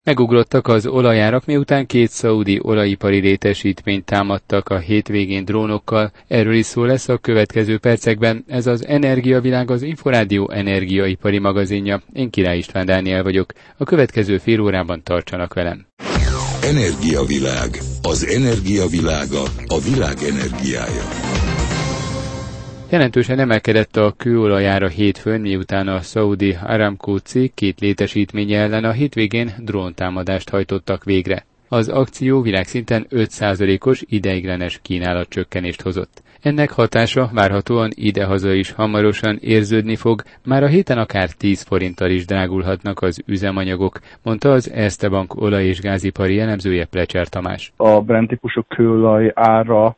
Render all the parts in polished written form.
Megugrottak az olajárak, miután 2 szaudi olajipari létesítményt támadtak a hétvégén drónokkal. Erről is szó lesz a következő percekben. Ez az Energiavilág, az Inforádió energiaipari magazinja. Én Király István Dániel vagyok. A következő fél órában tartsanak velem. Energiavilág. Az energia világa, a világ energiája. Jelentősen emelkedett a kőolajára hétfőn, miután a Saudi Aramco cég 2 létesítménye ellen a hétvégén dróntámadást hajtottak végre. Az akció világszinten 5%-os ideiglenes kínálatcsökkenést hozott. Ennek hatása várhatóan idehaza is hamarosan érződni fog, már a héten akár 10 forinttal is drágulhatnak az üzemanyagok, mondta az Erste Bank olaj- és gázipari elemzője Plecser Tamás. A Brent típusú kőolaj ára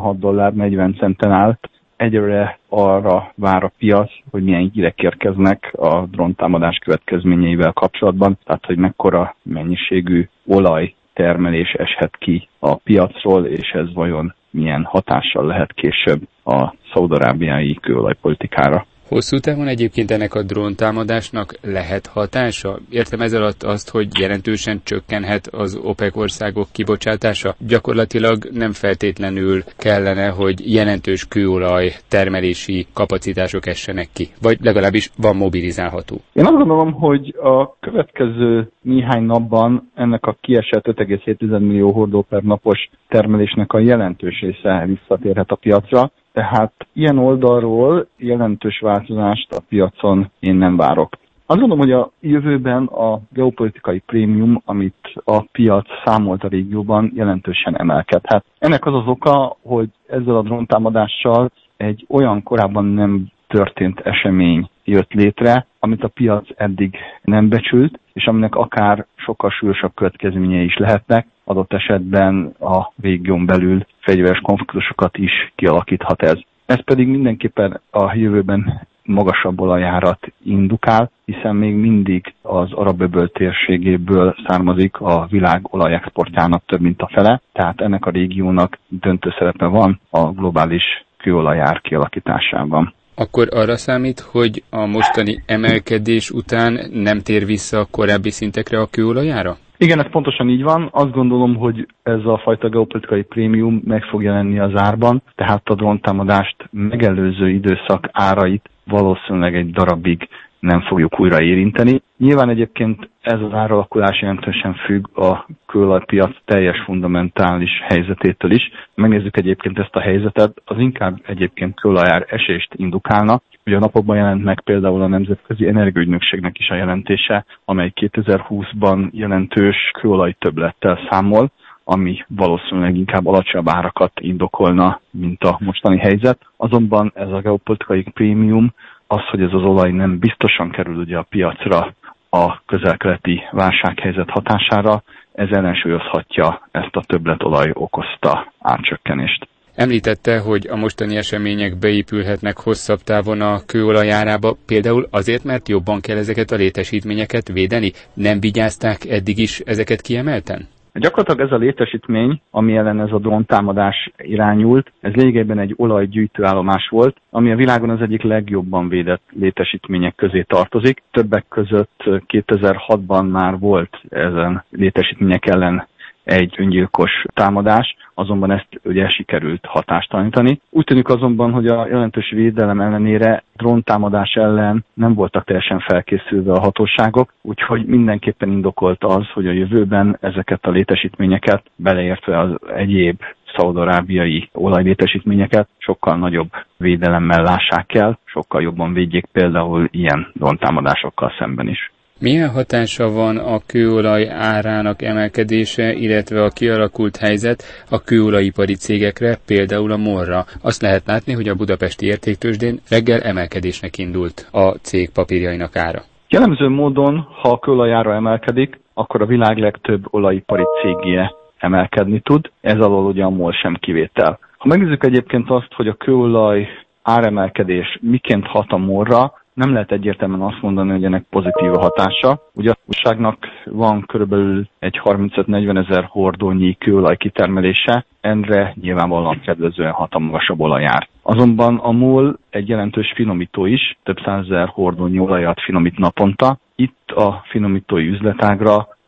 $66.40 állt. Egyre arra vár a piac, hogy milyen hírek érkeznek a dróntámadás következményeivel kapcsolatban, tehát hogy mekkora mennyiségű olajtermelés eshet ki a piacról, és ez vajon milyen hatással lehet később a szaúd-arábiai kőolajpolitikára. Hosszú távon egyébként ennek a dróntámadásnak lehet hatása? Értem ez alatt azt, hogy jelentősen csökkenhet az OPEC országok kibocsátása? Gyakorlatilag nem feltétlenül kellene, hogy jelentős kőolaj termelési kapacitások essenek ki, vagy legalábbis van mobilizálható. Én azt gondolom, hogy a következő néhány napban ennek a kiesett 5,7 millió hordó per napos termelésnek a jelentős része visszatérhet a piacra. Tehát ilyen oldalról jelentős változást a piacon én nem várok. Azt gondolom, hogy a jövőben a geopolitikai prémium, amit a piac számolt a régióban, jelentősen emelkedhet. Ennek az az oka, hogy ezzel a dróntámadással egy olyan korábban nem történt esemény jött létre, amit a piac eddig nem becsült, és aminek akár sokkal súlyosabb következményei is lehetnek, adott esetben a régión belül fegyveres konfliktusokat is kialakíthat ez. Ez pedig mindenképpen a jövőben magasabb olajárat indukál, hiszen még mindig az Arab-öböl térségéből származik a világ olajexportjának több mint a fele, tehát ennek a régiónak döntő szerepe van a globális kőolajár kialakításában. Akkor arra számít, hogy a mostani emelkedés után nem tér vissza a korábbi szintekre a kőolajára? Igen, ez pontosan így van. Azt gondolom, hogy ez a fajta geopolitikai prémium meg fog jelenni az árban, tehát a dróntámadást megelőző időszak árait valószínűleg egy darabig nem fogjuk újra érinteni. Nyilván egyébként ez az áralakulás jelentősen függ a kőolajpiac teljes fundamentális helyzetétől is. Megnézzük egyébként ezt a helyzetet, az inkább egyébként kőolajár esést indukálna. Ugye a napokban jelent meg például a Nemzetközi Energiaügynökségnek is a jelentése, amely 2020-ban jelentős kőolaj többlettel számol, ami valószínűleg inkább alacsonyabb árakat indokolna, mint a mostani helyzet. Azonban ez a geopolitikai prémium, az, hogy ez az olaj nem biztosan kerül ugye a piacra a közel-keleti válsághelyzet hatására, ez ellensúlyozhatja ezt a többletolaj okozta árcsökkenést. Említette, hogy a mostani események beépülhetnek hosszabb távon a kőolaj árába, például azért, mert jobban kell ezeket a létesítményeket védeni? Nem vigyázták eddig is ezeket kiemelten? Gyakorlatilag ez a létesítmény, ami ellen ez a dróntámadás irányult, ez lényegében egy olajgyűjtőállomás volt, ami a világon az egyik legjobban védett létesítmények közé tartozik. Többek között 2006-ban már volt ezen létesítmények ellen egy öngyilkos támadás, azonban ezt ugye sikerült hatástalanítani. Úgy tűnik azonban, hogy a jelentős védelem ellenére dróntámadás ellen nem voltak teljesen felkészülve a hatóságok, úgyhogy mindenképpen indokolt az, hogy a jövőben ezeket a létesítményeket, beleértve az egyéb szaúd-arábiai olajlétesítményeket sokkal nagyobb védelemmel lássák el, sokkal jobban védjék például ilyen dróntámadásokkal szemben is. Milyen hatása van a kőolaj árának emelkedése, illetve a kialakult helyzet a kőolajipari cégekre, például a MOL-ra? Azt lehet látni, hogy a budapesti értéktőzsdén reggel emelkedésnek indult a cég papírjainak ára. Jellemző módon, ha a kőolaj ára emelkedik, akkor a világ legtöbb olajipari cégje emelkedni tud, ez alól ugye a MOL sem kivétel. Ha megnézzük egyébként azt, hogy a kőolaj áremelkedés miként hat a MOL-ra, nem lehet egyértelműen azt mondani, hogy ennek pozitív a hatása. Ugye a országnak van körülbelül egy 35-40 ezer hordónyi kőolaj kitermelése, enre nyilvánvalóan kedvezően hat a magasabb olajár. Azonban a MOL egy jelentős finomító is, több százezer hordónyi olajat finomít naponta. Itt a finomítói üzletágra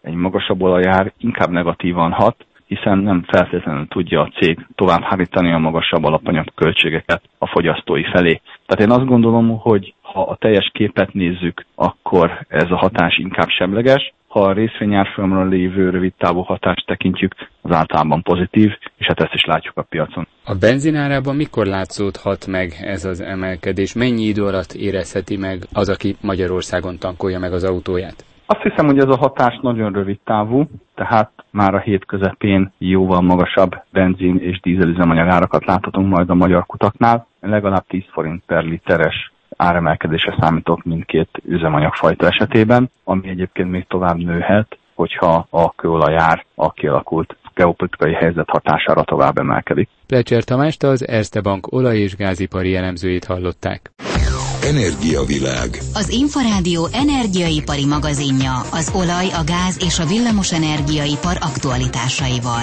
egy magasabb olajár inkább negatívan hat, hiszen nem feltétlenül tudja a cég tovább hárítani a magasabb alapanyag költségeket a fogyasztói felé. Tehát én azt gondolom, hogy ha a teljes képet nézzük, akkor ez a hatás inkább semleges. Ha a részvényárfolyamra lévő rövid távú hatást tekintjük, az általában pozitív, és hát ezt is látjuk a piacon. A benzinárában mikor látszódhat meg ez az emelkedés? Mennyi idő alatt érezheti meg az, aki Magyarországon tankolja meg az autóját? Azt hiszem, hogy ez a hatás nagyon rövid távú, tehát már a hét közepén jóval magasabb benzin és dízelüzemanyag árakat láthatunk majd a magyar kutaknál. Legalább 10 forint per literes áremelkedésre számítok mindkét üzemanyagfajta esetében, ami egyébként még tovább nőhet, hogyha a kőolajár a kialakult geopolitikai helyzet hatására tovább emelkedik. Plecser Tamást, az Erste Bank olaj- és gázipari elemzőjét hallották. Energiavilág. Az Inforádió energiaipari magazinja az olaj, a gáz és a villamos energiaipar aktualitásaival.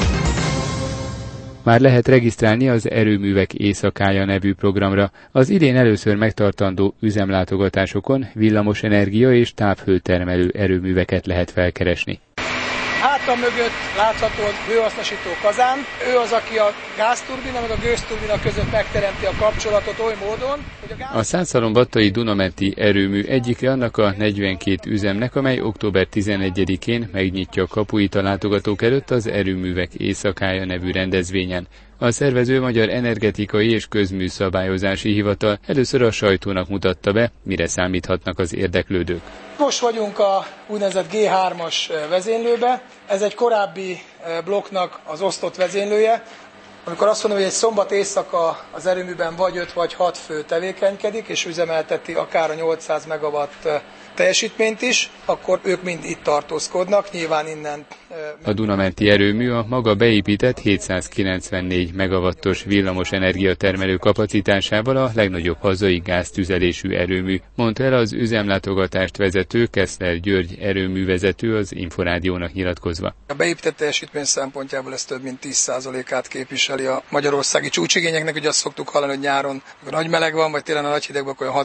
Már lehet regisztrálni az Erőművek Éjszakája nevű programra. Az idén először megtartandó üzemlátogatásokon villamosenergia és távhőtermelő erőműveket lehet felkeresni. Hátam mögött látható a hőhasznosító kazán. Ő az, aki a gázturbina meg a gőzturbina között megteremti a kapcsolatot oly módon, hogy a Százszalonbattai Dunamenti erőmű egyike annak a 42 üzemnek, amely október 11-én megnyitja a kapuit a látogatók előtt az Erőművek Éjszakája nevű rendezvényen. A szervező Magyar Energetikai és Közműszabályozási Hivatal először a sajtónak mutatta be, mire számíthatnak az érdeklődők. Most vagyunk a úgynevezett G3-as vezénylőbe. Ez egy korábbi blokknak az osztott vezénylője. Amikor azt mondom, hogy egy szombat éjszaka az erőműben vagy 5 vagy 6 fő tevékenykedik, és üzemelteti akár a 800 megawatt teljesítményt is, akkor ők mind itt tartózkodnak, nyilván innen. A Dunamenti erőmű a maga beépített 794 megawattos villamos energiatermelő kapacitásával a legnagyobb hazai gáztüzelésű erőmű, mondta el az üzemlátogatást vezető Keszler György erőművezető az Inforádiónak nyilatkozva. A beépített teljesítmény szempontjából ez több mint 10%-át képviseli a magyarországi csúcsigényeknek. Ugye azt szoktuk hallani, hogy nyáron, amikor nagy meleg van, vagy télen a nagy hidegben, akkor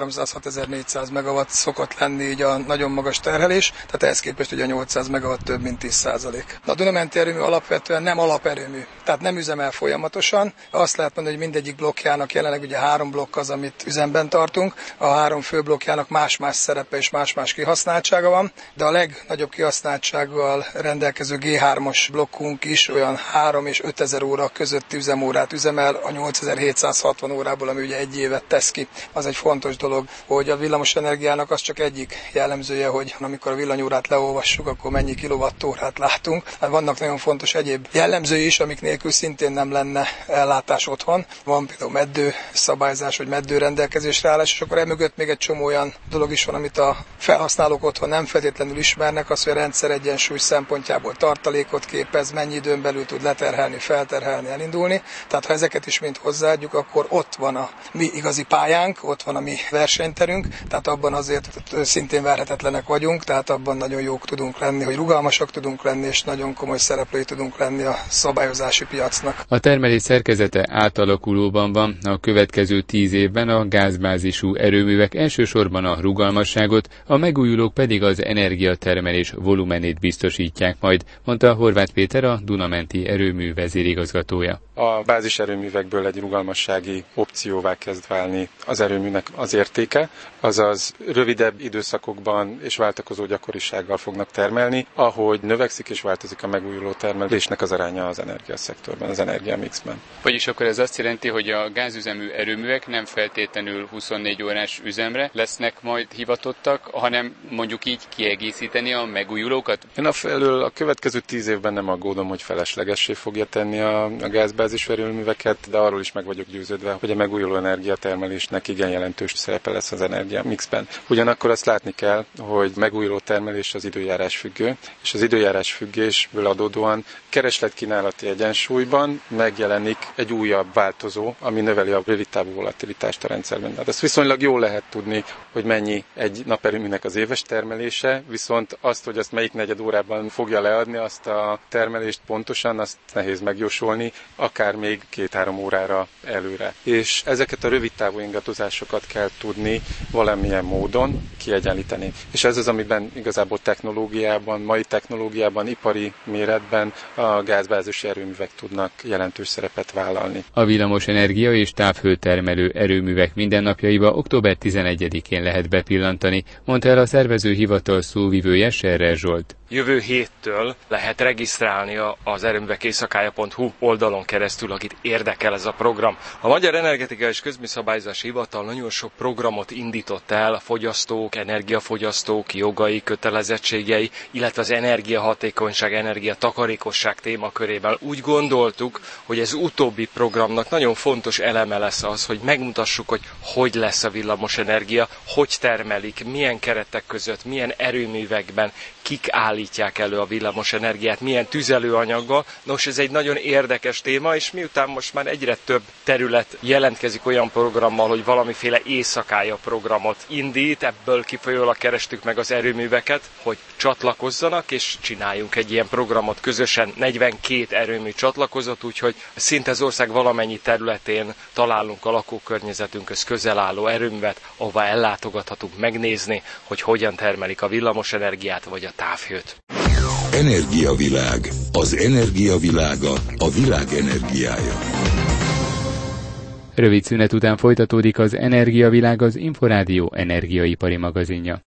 6300-6400 megawatt szokott lenni így a nagyon magas terhelés, tehát ehhez képest ugye a 800 megawatt több mint 10%. A Dunamenti erőmű alapvetően nem alaperőmű, tehát nem üzemel folyamatosan. Azt lehet mondani, hogy mindegyik blokkjának jelenleg ugye 3 blokk az, amit üzemben tartunk. A 3 fő blokkjának más-más szerepe és más-más kihasználtsága van, de a legnagyobb kihasználtsággal rendelkező G3-as blokkunk is olyan 3 és 5000 óra közötti üzemórát üzemel a 8760 órából, ami ugye egy évet tesz ki. Az egy fontos dolog, hogy a villamosenergiának az csak egyik jellemzője, hogy amikor a villanyórát leolvassuk, akkor mennyi kilowattórát látunk. Vannak nagyon fontos egyéb jellemzői is, amik nélkül szintén nem lenne ellátás otthon. Van például meddőszabályzás, vagy meddőrendelkezésre állás, és akkor emögött még egy csomó olyan dolog is van, amit a felhasználók otthon nem feltétlenül ismernek, az, hogy a rendszer egyensúly szempontjából tartalékot képez, mennyi időn belül tud leterhelni, felterhelni, elindulni. Tehát ha ezeket is mind hozzáadjuk, akkor ott van a mi igazi pályánk, ott van a mi versenyterünk, tehát abban azért szintén verhetetlenek vagyunk, tehát abban nagyon jók tudunk lenni, hogy rugalmasak tudunk lenni, és nagyon komoly szereplői tudunk lenni a szabályozási piacnak. A termelés szerkezete átalakulóban van. A következő 10 évben a gázbázisú erőművek elsősorban a rugalmasságot, a megújulók pedig az energiatermelés volumenét biztosítják majd, mondta Horváth Péter, a Dunamenti erőmű vezérigazgatója. A báziserőművekből egy rugalmassági opcióvá kezd válni az erőműnek az értéke, azaz rövidebb időszakokban és váltakozó gyakorisággal fognak termelni, ahogy növekszik és változik a megújuló termelésnek az aránya az energiaszektorban, az energiamixben. Vagyis akkor ez azt jelenti, hogy a gázüzemű erőművek nem feltétlenül 24 órás üzemre lesznek majd hivatottak, hanem mondjuk így kiegészíteni a megújulókat? Én afelől a következő 10 évben nem aggódom, hogy feleslegessé fogja tenni a gázbázisú erőműveket, de arról is meg vagyok győződve, hogy a megújuló energiatermelésnek igen jelentős szerepe lesz az energiamixben. Ugyanakkor azt látni kell, hogy megújuló termelés az időjárás függő, és az időjárás függésből adódóan kereslet-kínálati egyensúly egyensúlyban megjelenik egy újabb változó, ami növeli a rövidtávú volatilitást a rendszerben. Hát ezt viszonylag jól lehet tudni, hogy mennyi egy naperőműnek az éves termelése, viszont azt, hogy azt melyik negyed órában fogja leadni, azt a termelést pontosan, azt nehéz megjósolni, akár még 2-3 órára előre. És ezeket a rövidtávú ingadozásokat kell tudni valamilyen módon kiegyenlíteni. És ez az, amiben igazából mai technológiában, ipari méretben a gázbázis erőművek tudnak jelentős szerepet vállalni. A villamosenergia és távhőtermelő erőművek mindennapjaiba október 11-én lehet bepillantani, mondta el a szervezőhivatal szóvivője, Serrer Zsolt. Jövő héttől lehet regisztrálni az erőművekéjszakája.hu oldalon keresztül, akit érdekel ez a program. A Magyar Energetikai és Közműszabályozási Hivatal nagyon sok programot indított el a fogyasztók, energiafogyasztók jogai, kötelezettségei, illetve az energiahatékonyság, energiatakarékosság témakörében. Úgy gondoltuk, hogy ez utóbbi programnak nagyon fontos eleme lesz az, hogy megmutassuk, hogy lesz a villamosenergia, hogy termelik, milyen keretek között, milyen erőművekben, kik állítják elő a villamosenergiát, milyen tüzelőanyaggal. Nos, ez egy nagyon érdekes téma, és miután most már egyre több terület jelentkezik olyan programmal, hogy valamiféle éjszakája programot indít, ebből kifolyólag kerestük meg az erőműveket, hogy csatlakozzanak, és csináljunk egy ilyen programot közösen. 42 erőmű csatlakozott, úgyhogy szinte az ország valamennyi területén találunk a lakókörnyezetünkhöz közel álló erőművet, ahová ellátogathatunk megnézni, hogy hogyan termelik a villamosenergiát vagy a távhőt. Energiavilág. Az energiavilága a világ energiája. Rövid szünet után folytatódik az Energiavilág, az Inforádió energiaipari magazinja.